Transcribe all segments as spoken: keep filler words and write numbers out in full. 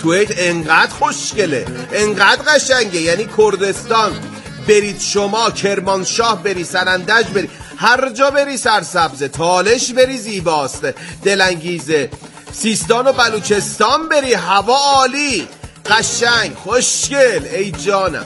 کویت انقدر خوشگله، انقدر قشنگه، یعنی کردستان برید شما، کرمانشاه بری، سنندج بری، هر جا بری سرسبزه، تالش بری زیباست، دلانگیزه، سیستان و بلوچستان بری هوا عالی، قشنگ، خوشگل. ای جانم.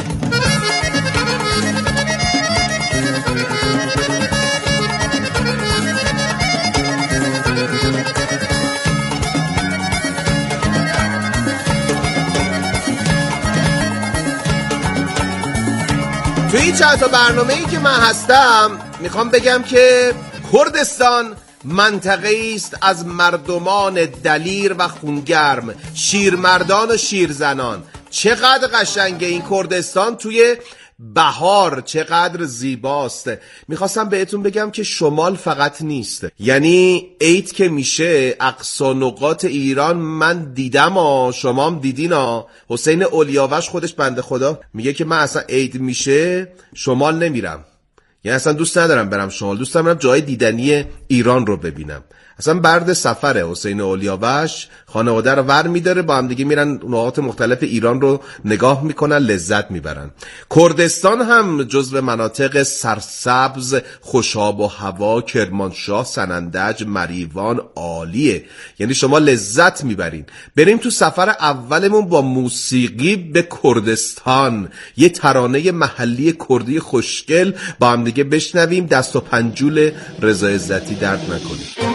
توی این چند تا برنامه‌ای که من هستم میخوام بگم که کردستان منطقه‌ای است از مردمان دلیر و خونگرم، شیرمردان و شیرزنان. چقدر قشنگه این کردستان توی بهار، چقدر زیباست. میخواستم بهتون بگم که شمال فقط نیست، یعنی عید که میشه اقصا نقاط ایران من دیدم ها، شما هم دیدین ها. حسین اولیاوش خودش بنده خدا میگه که من اصلا عید میشه شمال نمیرم، یعنی اصلا دوست ندارم برم شمال، دوست دارم برم جای دیدنی ایران رو ببینم. اصلا برد سفره حسین اولیاوش، خانواده رو ور میداره، با هم دیگه میرن نقاط مختلف ایران رو نگاه میکنن، لذت میبرن. کردستان هم جزو مناطق سرسبز، خوشاب و هوا، کرمانشاه، سنندج، مریوان عالیه، یعنی شما لذت میبرین. بریم تو سفر اولمون با موسیقی به کردستان، یه ترانه محلی کردی خوشگل با هم دیگه بشنویم. دست و پنجول رضا عزتی درد نکنه.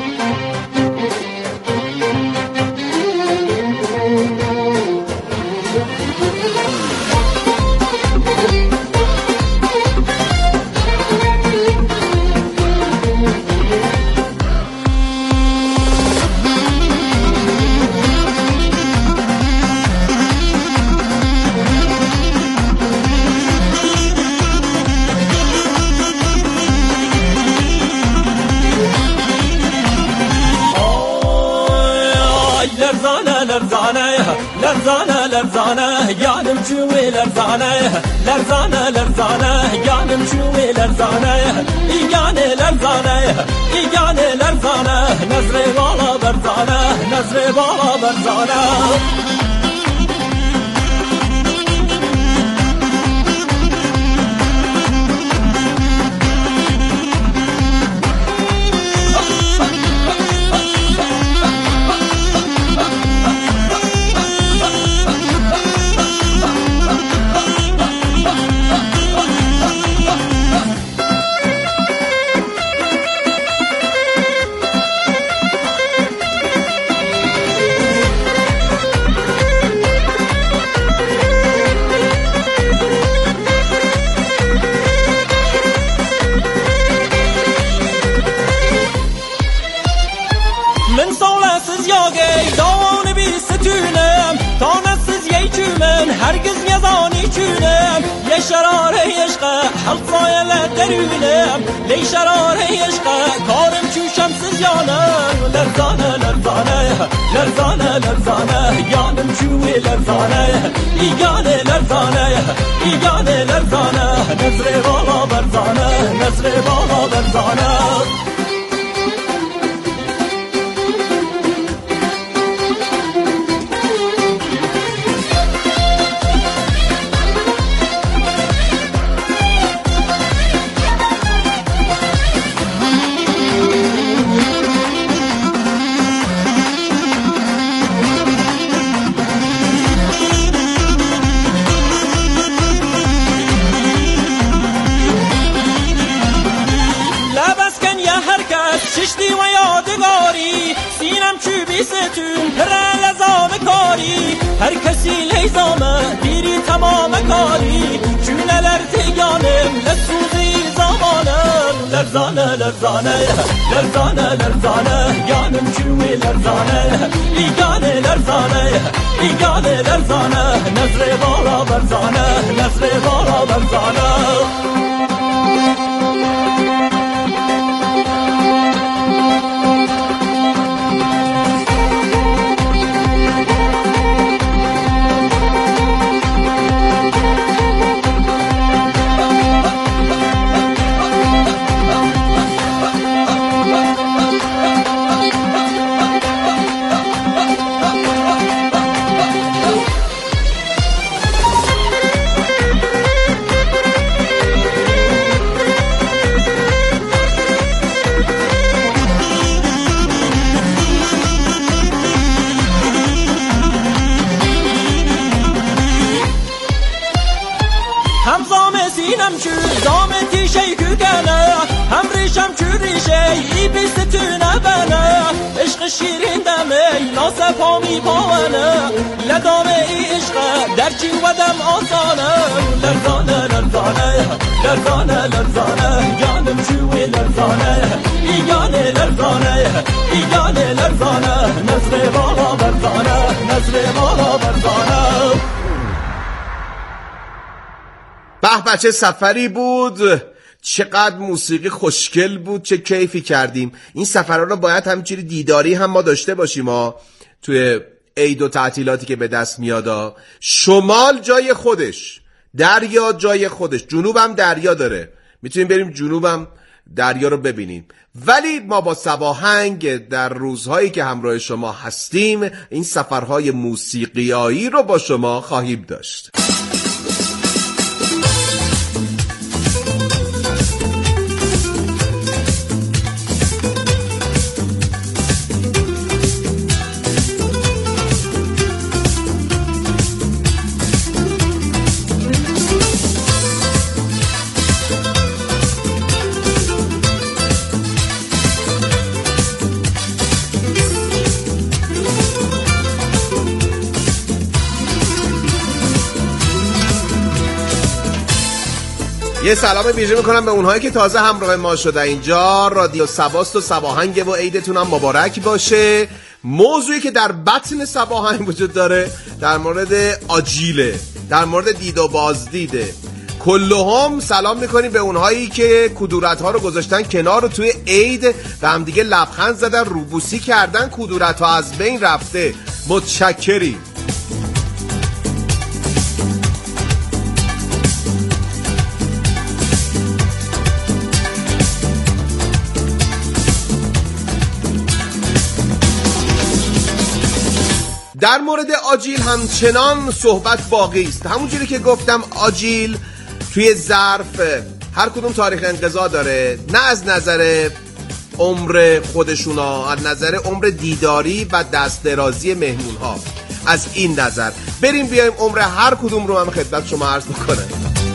لرزانه لرزانه جانم شوي لرزانه لرزانه لرزانه جانم شوي لرزانه ایگانه لرزانه ایگانه لرزانه نظر بالا برزانه نظر بالا برزانه هرگز یزانی چونم یه شراره عشق حلقای لدرونم لی شراره عشق کارم چوشم سزیانم لرزانه لرزانه لرزانه لرزانه یانم چوی لرزانه ایگانه لرزانه ایگانه لرزانه نظر بالا برزانه نظر بالا برزانه ششتی و یادگاری سینم چوبی ستون پر لزام کاری هر کسی لیزامه دیری تمام کاری چونه لرزیانم لسوزی زمانم لرزانه لرزانه لرزانه لرزانه یانم چوی لرزانه ایگانه لرزانه ایگانه لرزانه نظر بالا برزانه نظر بالا برزانه çür zameti şey gügene hem rişem çürişe iyi bisetüne bene عشق شیرین دمه ناسفامی پاونه لدامه ای عشق درچی ودم آسانه لرزانه لرزانه لرزانه لرزانه جانم شوی لرزانه ایگانه لرزانه ایگانه لرزانه نظر بالا برزانه نظر بالا برزانه. به بچه سفری بود، چقدر موسیقی خوشگل بود، چه کیفی کردیم. این سفرها رو باید همینجوری دیداری هم ما داشته باشیم ما توی عید و تعطیلاتی که به دست میادا. شمال جای خودش، دریا جای خودش، جنوب هم دریا داره، میتونیم بریم جنوب هم دریا رو ببینیم. ولی ما با سواهنگ در روزهایی که همراه شما هستیم این سفرهای موسیقیایی رو با شما خواهیم داشت. یه سلام ویژه میکنم به اونهایی که تازه همراه ما شده. اینجا رادیو سباست و سواهنگ و عیدتون هم مبارک باشه. موضوعی که در بطن سواهنگ وجود داره در مورد آجیله، در مورد دید و بازدیده. کلهم سلام میکنیم به اونهایی که کدورت ها رو گذاشتن کنار و توی عید به هم دیگه لبخند زدن، روبوسی کردن، کدورت ها از بین رفته. متشکریم. در مورد آجیل همچنان صحبت باقی است. همونجوری که گفتم آجیل توی ظرف هر کدوم تاریخ انقضا داره، نه از نظر عمر خودشونا، از نظر عمر دیداری و دست درازی مهمون ها. از این نظر بریم بیایم عمر هر کدوم رو هم خدمت شما عرض بکنم.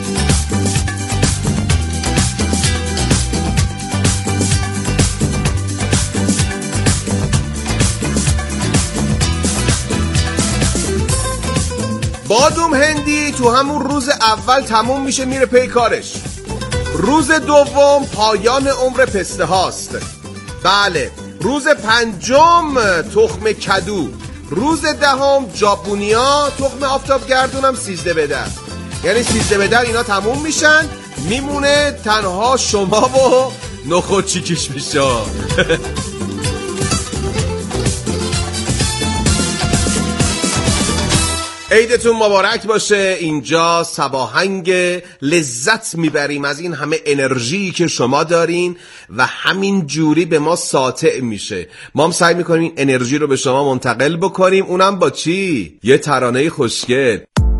بادوم هندی تو همون روز اول تموم میشه، میره پی کارش. روز دوم پایان عمر پسته هاست. بله، روز پنجم تخم کدو، روز دهم جابونیا، تخم آفتابگردونم سیزده بدر. یعنی سیزده بدر اینا تموم میشن، میمونه تنها شما و نخود چیکیش میشه. عیدتون مبارک باشه. اینجا سواهنگ، لذت میبریم از این همه انرژی که شما دارین و همین جوری به ما ساطع میشه. ما هم سعی میکنیم این انرژی رو به شما منتقل بکنیم، اونم با چی؟ یه ترانه خوشگل.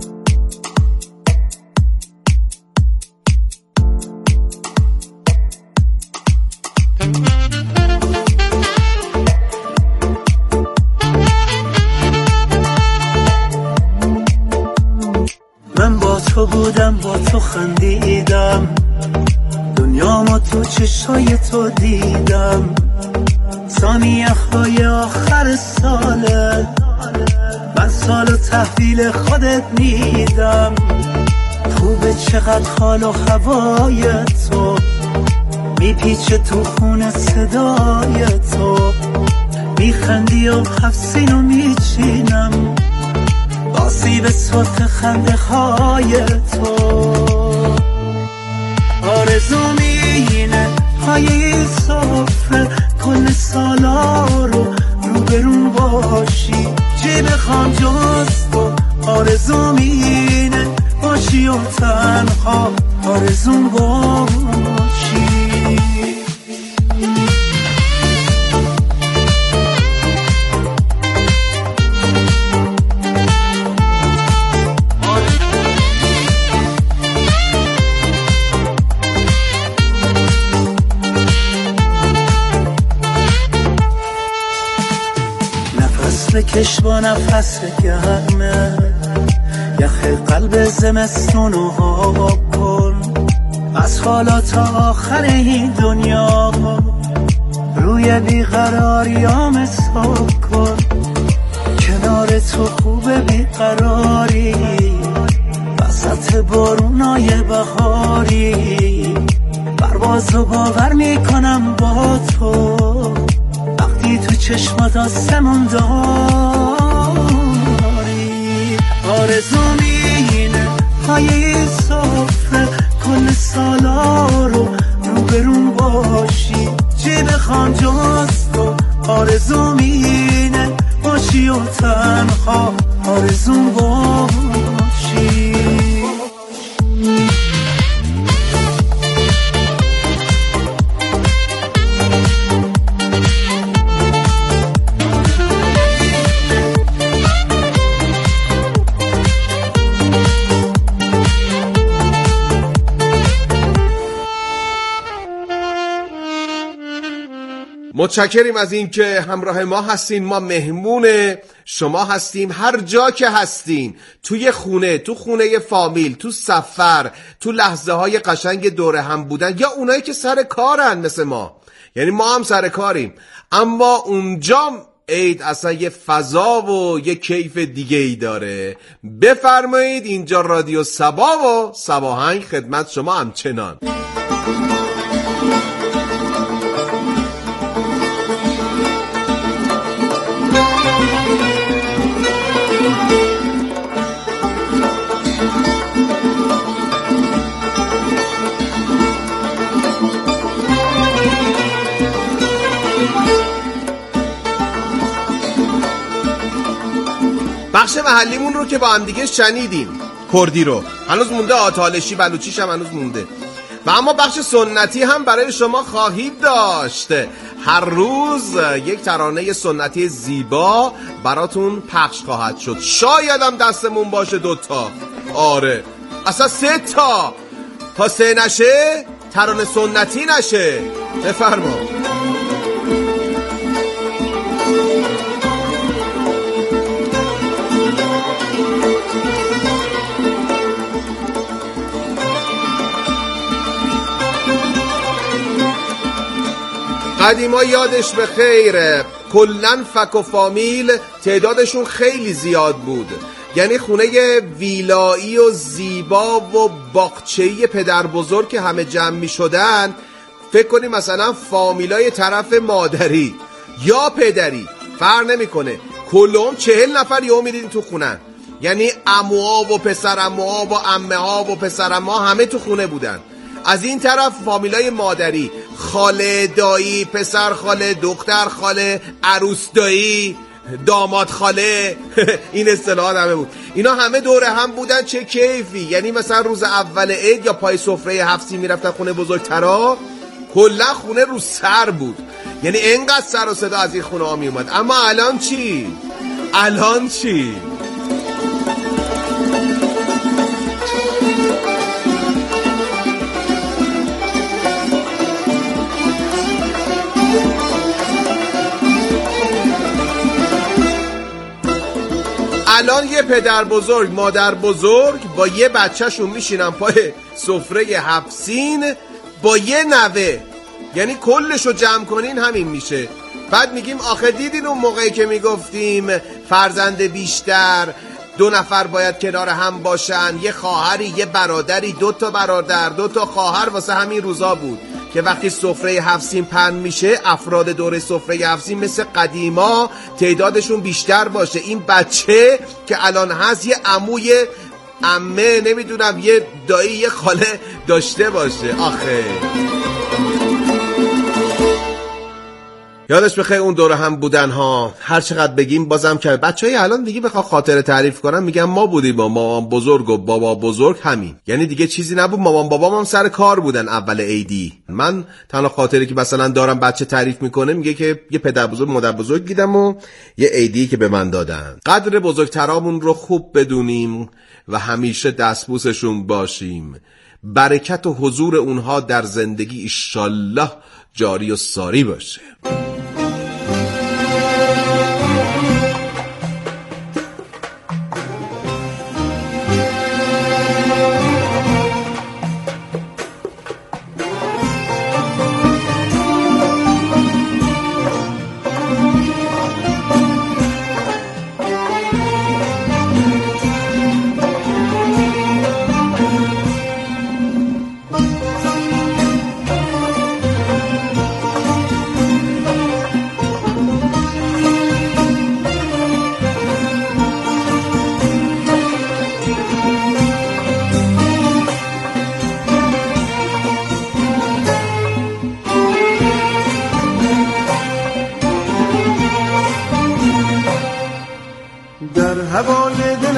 تو بودم، با تو خندیدم، دنیامو تو چشای تو دیدم. ثانیه های آخر ساله من سالو تحویل خودت میدم. خوبه چقدر حال و هوای تو میپیچه تو خون صدای تو. میخندی و حفظینو میچینم آسیب سرخ خنده های تو. آرزوم اینه پای سفره کل سالا رو روبرون باشی، چی بخوام جز تو. آرزوم اینه باشی و تنها آرزوم باشی. بکش با نفس گرمه، یخ قلب زمستونو آب کن. از حالا تا آخر این دنیا روی بیقراریام حساب کن. کنار تو خوبه بیقراری وسط بارونای بهاری. پرواز رو باور میکنم با تو وقتی تو چشمات آسمون داری. آرزوم اینه پای سفره کل سالا رو روبرون باشی. چی بخوام جز تو آرزوم اینه باشی و تنها آرزوم باشی. متشکریم از این که همراه ما هستین. ما مهمون شما هستیم هر جا که هستین، توی خونه، تو خونه فامیل، تو سفر، تو لحظه های قشنگ دوره هم بودن، یا اونایی که سر کارن مثل ما. یعنی ما هم سر کاریم، اما اونجا عید اصلا یه فضا و یه کیف دیگه ای داره. بفرمایید اینجا رادیو صبا و صباهنگ خدمت شما همچنان. بخش محلیمون رو که با هم دیگه شنیدیم، کردی رو هنوز مونده، آتالشی بلوچیش هم هنوز مونده، و اما بخش سنتی هم برای شما خواهید داشت. هر روز یک ترانه سنتی زیبا براتون پخش خواهد شد. شاید هم دستمون باشه دوتا، آره اصلا سه تا، تا سه نشه ترانه سنتی نشه. بفرما. قدیما یادش به خیر، کلن فک و فامیل تعدادشون خیلی زیاد بود. یعنی خونه ویلایی و زیبا و باغچه‌ای پدر بزرگ که همه جمع می شدن، فکر کنی مثلا فامیلای طرف مادری یا پدری فرق نمی کنه، کلهم چهل نفر یهو می دیدین تو خونه. یعنی عموها و پسر عموها و عمه ها و پسر عموها همه تو خونه بودن. از این طرف فامیلای مادری، خاله، دایی، پسر خاله، دختر خاله، عروس دایی، داماد خاله، این اصطلاحات همه بود. اینا همه دوره هم بودن. چه کیفی! یعنی مثلا روز اول عید یا پای سفره هفتی میرفتن خونه بزرگترا، کلا خونه رو سر بود. یعنی اینقدر سر و صدا از این خونه ها می اومد. اما الان چی؟ الان چی؟ الان یه پدر بزرگ، مادر بزرگ با یه بچهشون میشینن پای سفره هفت سین با یه نوه. یعنی کلشو جمع کنین همین میشه. بعد میگیم آخه دیدین اون موقعی که میگفتیم فرزند بیشتر، دو نفر باید کنار هم باشن، یه خواهری، یه برادری، دو تا برادر، دو تا خواهر. واسه همین روزا بود که وقتی سفره هفت سین پهن میشه، افراد دور سفره هفت سین مثل قدیما تعدادشون بیشتر باشه. این بچه که الان هست یه عموی، عمه، نمیدونم یه دایی، یه خاله داشته باشه. آخه یادش بخیر اون دوره هم بودن ها. هر چقدر بگیم بازم که بچهای الان دیگه بخوام خاطره تعریف کنم میگم ما بودیم با مامان بزرگ و بابا بزرگ همین. یعنی دیگه چیزی نبود. مامان بابام هم سر کار بودن اول عیدی. من تنها خاطره که مثلا دارم بچه تعریف میکنه میگه که یه پدر بزرگ مادر بزرگ دیدم و یه عیدی که به من دادن. قدر بزرگترامون رو خوب بدونیم و همیشه دستبوسشون باشیم. برکت و حضور اونها در زندگی انشالله جاری و ساری باشه.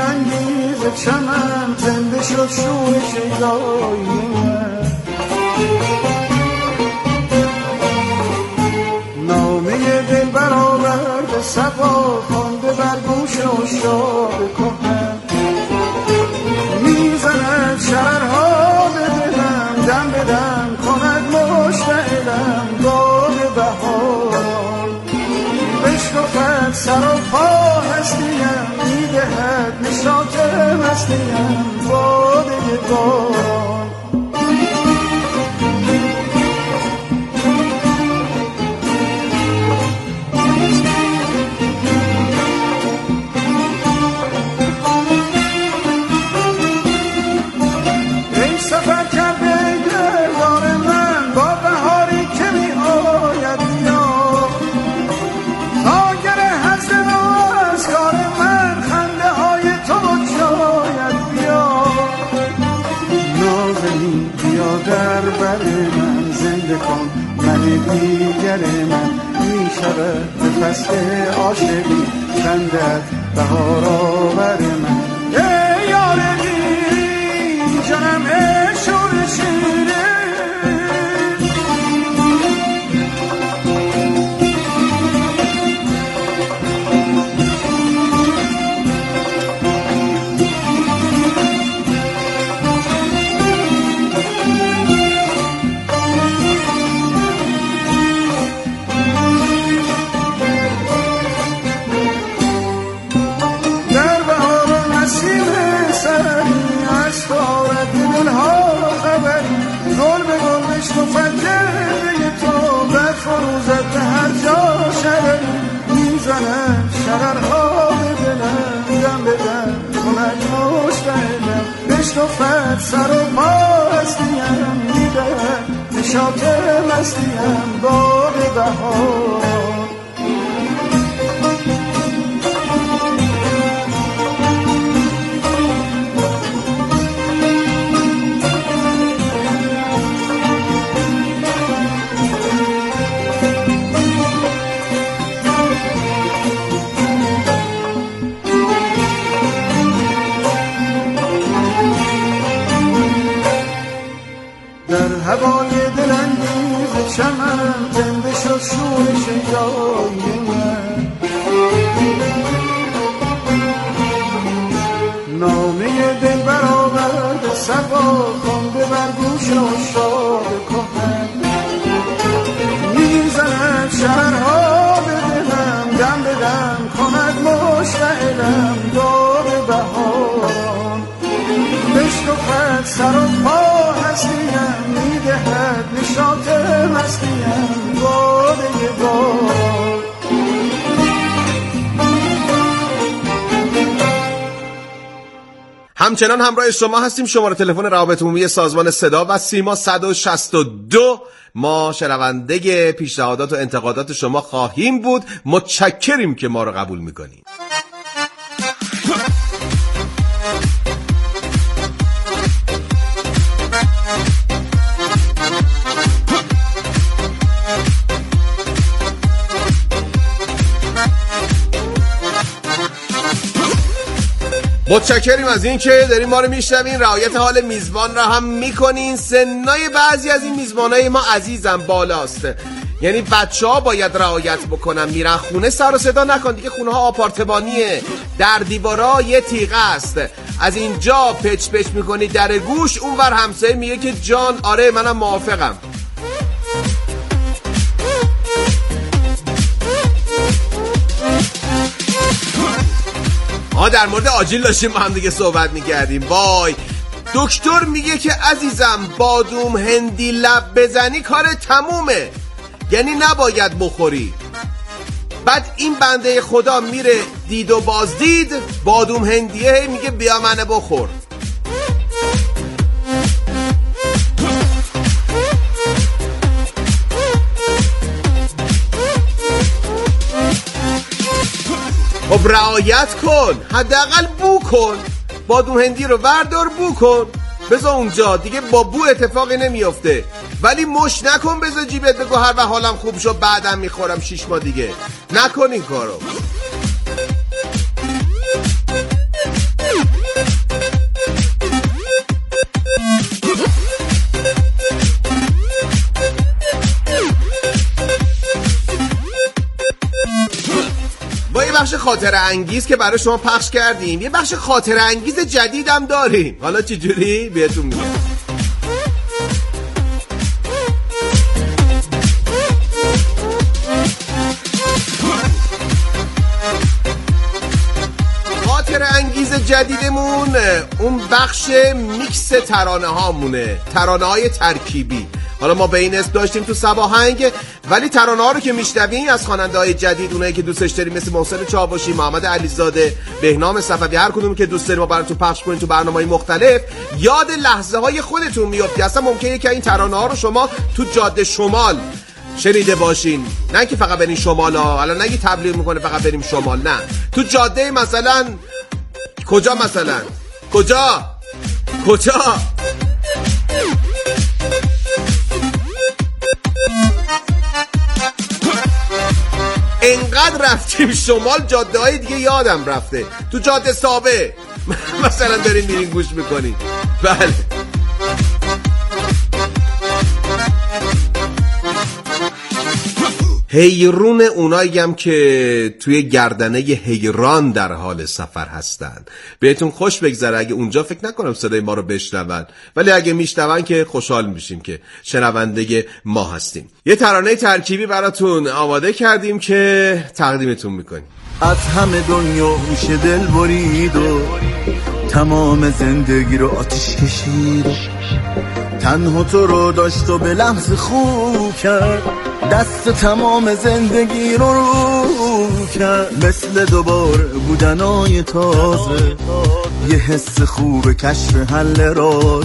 دلانگیز چمن زنده شد شور شیدایی من نامه دل برآورده صبا خوانده بر گوش عشاق کهن میزند شررها به دلم دم به دم کند مشتعلم باد بهاران بشکفد سر و پا هستیم میدهد نشاط مستیم باده باران دیگر من می شود به فصل عاشقی خندد بهار آور من ای یارگی جانم ای شور شیره فروزت هر جا شرر میزنم شررها به دلم دم به دم کند مشتعلم بشکفد سر و پا هستیم میدهد نشاط مستیم باد بهار هوای دلانگیز چمن زنده شد شور شیدایی من نامه دل برآورده صبا خوانده بر گوش عشاق کهن میزند شررها به دلم دم به دم کند مشتعلم داغ بهاران بشکفد سر و پا هستیم میدهد نشاط مستیم باده بار همچنان همراه شما هستیم. شماره تلفن روابط عمومی سازمان صدا و سیما صد و شصت و دو. ما شنونده پیشنهادات و انتقادات شما خواهیم بود. متشکریم که ما رو قبول میکنیم. متشکریم از این که دارین ما رو میشنوین. رعایت حال میزبان را هم میکنین. سنای بعضی از این میزبانای ما عزیزم بالاست، یعنی بچه ها باید رعایت بکنن. میرن خونه سر و صدا نکن دیگه. خونه ها آپارتمانیه، در دیوارا یه تیغه است. از اینجا پچ پچ میکنی در گوش، اونور همسایه میگه که جان آره منم موافقم. ما در مورد آجیل داشتیم با هم دیگه صحبت میکردیم. وای دکتر میگه که عزیزم بادوم هندی لب بزنی کار تمومه، یعنی نباید بخوری. بعد این بنده خدا میره دید و بازدید، بادوم هندیه میگه بیا منه بخور. خب رعایت کن، حداقل بو کن. بادوم هندی رو وردار بو کن، بذار اونجا دیگه. با بو اتفاقی نمیافته. ولی مش نکن بذار جیبت بگو هر وقت حالم خوب شد بعدم میخورم شیش ماه دیگه. نکن این کارو. بخش خاطره انگیز که برای شما پخش کردیم، یه بخش خاطره انگیز جدیدم داریم. حالا چه جوری بهتون میگم. خاطره انگیز جدیدمون اون بخش میکس ترانه هامونه، ترانه های ترکیبی. حالا ما به این اسم داشتیم تو سباهنگ، ولی ترانه ها رو که میشنویم از خواننده های جدید، اونایی که دوستش داریم مثل محسن چاوشی، محمد علیزاده، بهنام صفوی، هر کدوم که دوست داریم ما براتون پخش کنیم تو برنامه‌های مختلف، یاد لحظه های خودتون میافتی. اصلا ممکنه که این ترانه ها رو شما تو جاده شمال شنیده باشین، نه که فقط بریم شمال ها. الان نگی تبلیغ میکنه فقط بریم شمال، نه، تو جاده مثلا کجا، مثلا کجا کجا انقدر رفتیم شمال جاده های دیگه یادم رفته. تو جاده سابه مثلا دارین میرین گوش میکنین. بله حیرون اوناییم که توی گردنه حیران در حال سفر هستن. بهتون خوش بگذره. اگه اونجا فکر نکنم صدای ما رو بشنون، ولی اگه میشنون که خوشحال میشیم که شنونده ما هستیم. یه ترانه ترکیبی براتون آماده کردیم که تقدیمتون میکنیم. از همه دنیا میشه دل برید و تمام زندگی رو آتیش کشید، تنها تو رو داشت و به لحظه خوب کرد، دست تمام زندگی رو رو کرد. مثل دوباره بودنای تازه، یه حس خوب کشف حل راز،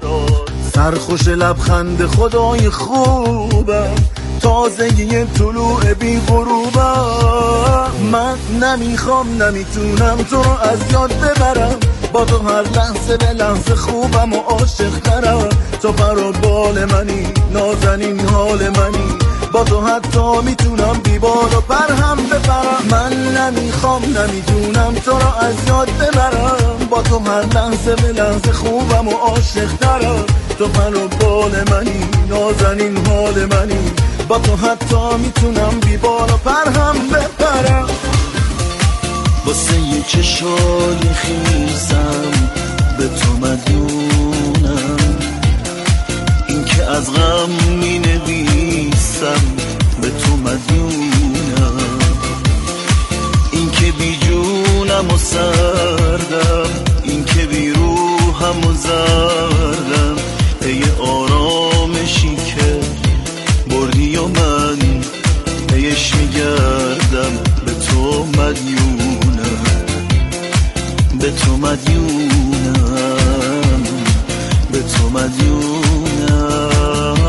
سرخوش لبخند خدای خوبم، تازگی طلوع بی غروبم. من نمیخوام نمیتونم تو رو از یاد ببرم، با تو هر لحظه به لحظه خوبم و عاشق ترم. تو پر و بال منی، نازنین حال منی، با تو حتی میتونم بی بال و پر هم بپرم. من نمیخوام نمیتونم تو رو از یاد ببرم، با تو هر لحظه به لحظه خوبم و عاشق ترم. تو پر و بال منی، نازنین حال منی، با تو حتی میتونم بی بال و پر هم بپرم. واسه یه چشای خیزم به تو مدیونم، این که از غم می نویسم به تو مدیونم، این که بی جونم و سردم، این که بی روحم و زردم. ای آرامشی که بردی و من ایش میگردم به تو مدیونم، به تو مدیونم، به تو مدیونم.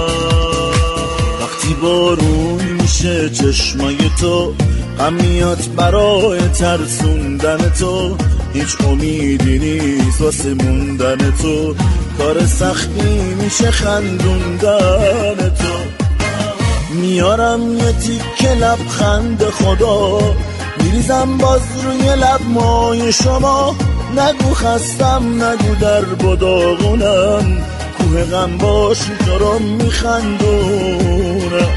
وقتی بارون میشه چشمای تو، غم میاد برای ترسوندن تو، هیچ امیدی نیست واسه موندن تو، کار سختی میشه خندوندن تو. میارم یه تیکه لبخند خدا، میریزم باز روی لب مای شما. نگو خستم، نگو در بداغونم، کوه غم باشی تو رو میخندونم.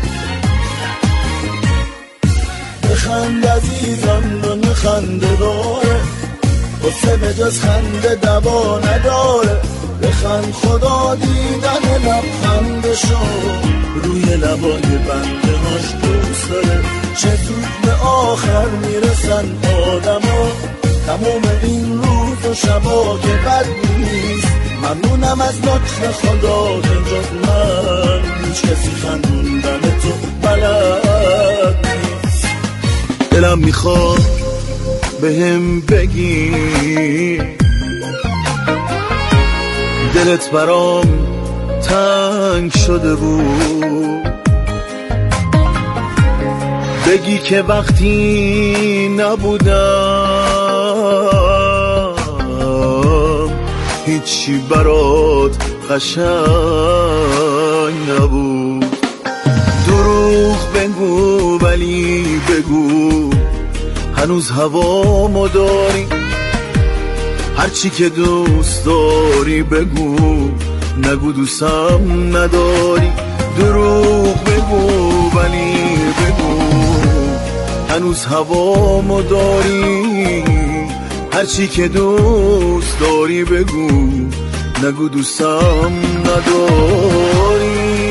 بخند عزیزم رو میخنده داره، واسه به جز خنده دوا نداره. بخند خدا دیدن لبخندشو روی لبای بنده هاش دوست داره. چه زود به آخر میرسن آدم ها، تموم این روز و شبا که بد نیست. ممنونم از لطف خدا که جز من هیچ کسی خندوندن تو بلد نیست. دلم میخواد به هم بگی دلت برام تنگ شده بود، بگی که وقتی نبودم هیچی برات قشنگ نبود. دروغ بگو ولی بگو هنوز هوامو داری، هرچی که دوست داری بگو، نگو دوستم نداری. دروغ بگو ولی بگو هنوز هوامو داری، هرچی که دوست داری بگو، نگو دوستم نداری.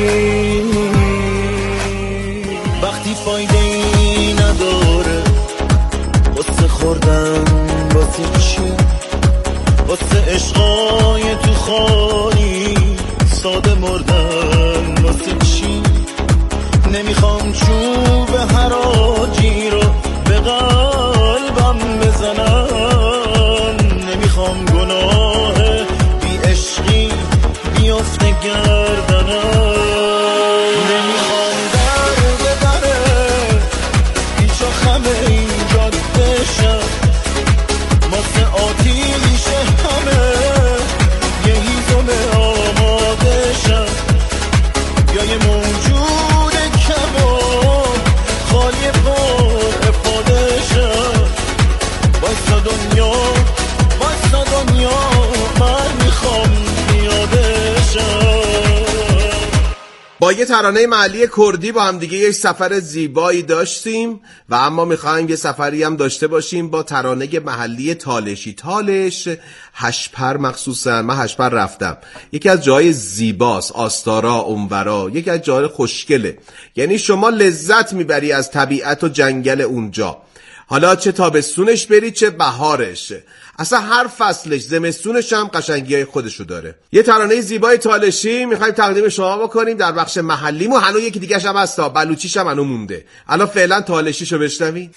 وقتی فایده ای نداره واسه خوردن واسه چی، واسه عشقای تو خالی ساده مردن واسه چی. نمیخوام چوب حراجی رو به قلبم بزنن، نمیخوام گناه بی عشقی بیفته گردنم، نمیخوام درد دره هیچ و خمه اینجا بشم، واسه آتیش همه یه هیزم آماده شم، یا یه موجود کباب خالی پر افاده شم. واسه دنیا واسه دنیا من میخوام پیاده شم. با یه ترانه محلی کردی با هم دیگه یه سفر زیبایی داشتیم و اما میخوایم یه سفری هم داشته باشیم با ترانه محلی تالشی. تالش هشپر، مخصوصا من هشپر رفتم، یکی از جای زیباست، آستارا اونورا یکی از جای خوشگله، یعنی شما لذت میبری از طبیعت و جنگل اونجا، حالا چه تابستونش بری چه بهارش، اصلا هر فصلش، زمستونش هم قشنگیای خودشو داره. یه ترانه زیبای تالشی میخوایم تقدیم شما بکنیم در بخش محلیمو، هنو یکی دیگه‌ش هم هستا، بلوچیش هم هنو مونده. الان فعلا تالشیشو بشنوید.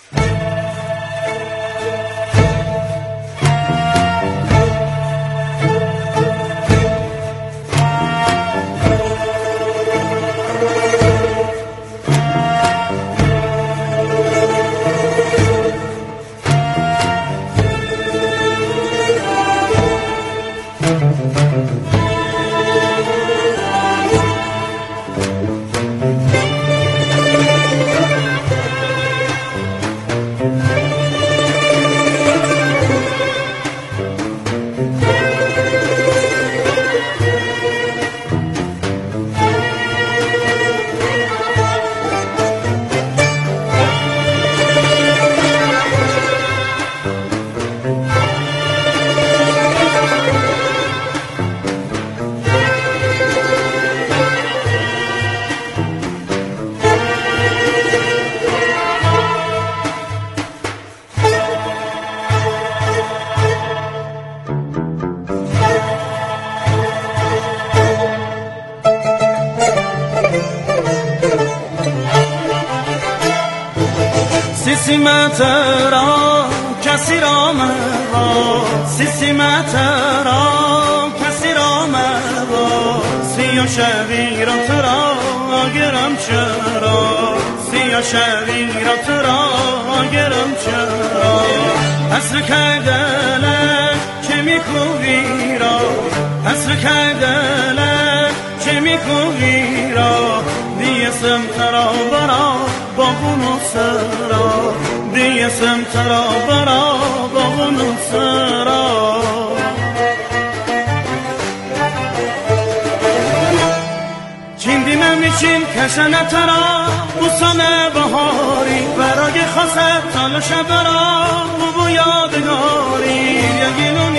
سیسیمترا کسی را مرا، سیسیمترا کسی را مرا، سیا شبی را ترا گرم چرا، سیا شبی را ترا گرم چرا، حسر کردله چه میکوبی را، حسر کردله چه میکوبی را، دیسم ترا برا باغونو سرا، دیسم ترا برا باغونو سرا. چیندی نمیچین کشنه ترا بوسان بهاری، برای خاصه تلاش برا بو یادگاری.